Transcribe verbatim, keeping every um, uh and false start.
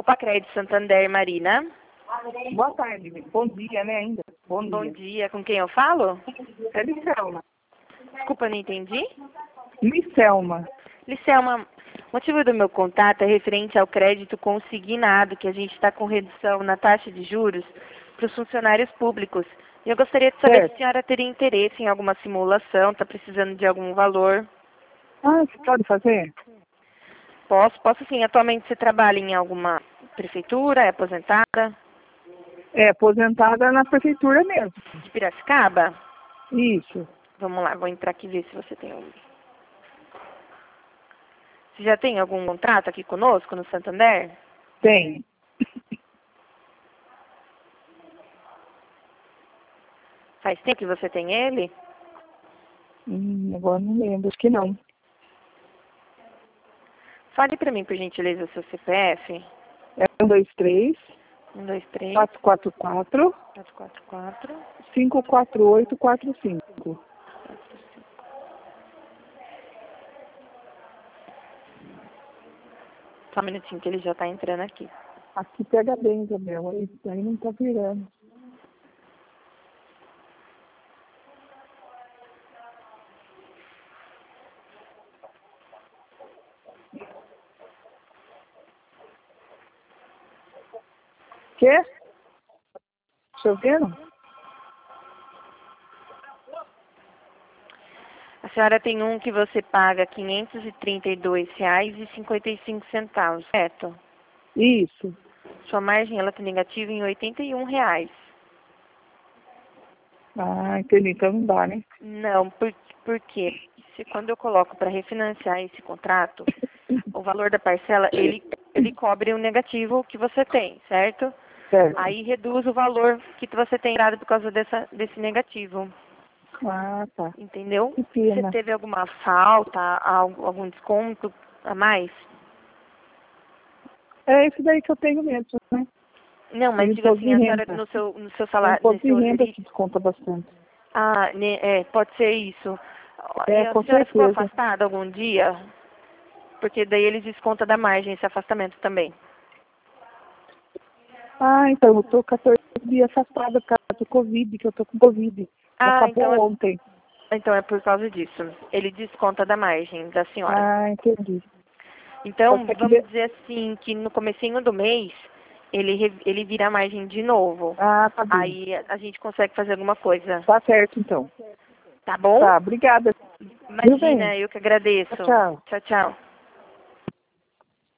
Copa Crédito Santander, Marina. Boa tarde, bom dia, né, ainda? Bom, Bom dia. dia, com quem eu falo? É Licelma. Desculpa, não entendi. Licelma. Licelma, o motivo do meu contato é referente ao crédito consignado, que a gente está com redução na taxa de juros para os funcionários públicos. E eu gostaria de saber Certo. se a senhora teria interesse em alguma simulação, está precisando de algum valor. Ah, você pode fazer? Posso, posso sim. Atualmente você trabalha em alguma prefeitura, é aposentada? É, aposentada na prefeitura mesmo. De Piracicaba? Isso. Vamos lá, vou entrar aqui e ver se você tem um. Você já tem algum contrato aqui conosco no Santander? Tem. Faz tempo que você tem ele? Hum, agora não lembro, acho que não. Fale para mim, por gentileza, o seu C P F. É um, dois, três, um, dois, três, quatro, quatro, quatro, quatro, quatro, quatro. cinco, quatro, oito, quatro, cinco. Só um minutinho que ele já está entrando aqui. Aqui pega bem, Isabel, aí, aí não tá virando. Quê? Chovendo? A senhora tem um que você paga quinhentos e trinta e dois reais e cinquenta e cinco centavos, certo? Isso. Sua margem ela está negativa em oitenta e um reais. Ah, entendi, então não dá, né? Não, por, por quê? Se quando eu coloco para refinanciar esse contrato, o valor da parcela, ele, ele cobre o negativo que você tem, certo? Certo. Aí reduz o valor que você tem dado por causa dessa, desse negativo. Ah, tá. Entendeu? Que Você pena. teve alguma falta, algum algum desconto a mais? É esse daí que eu tenho mesmo, né? Não, mas Tem diga imposto assim, de a senhora renda. no seu, no seu Tem salário, no imposto de seu renda ali. que desconta bastante. Ah, né, é, pode ser isso. E É, a com senhora ficou certeza. afastada algum dia? Porque daí eles descontam da margem esse afastamento também. Ah, então, eu tô quatorze dias afastada por causa do Covid, que eu tô com Covid. Ah, Acabou então é, ontem. então é por causa disso. Ele desconta da margem da senhora. Ah, entendi. Então, Só que aqui... vamos dizer assim, que no comecinho do mês, ele, re- ele vira a margem de novo. Ah, tá bem. Aí a a gente consegue fazer alguma coisa. Tá certo, então. Tá bom? Tá, obrigada. Viu bem? Imagina, eu que agradeço. Tchau. Tchau, tchau.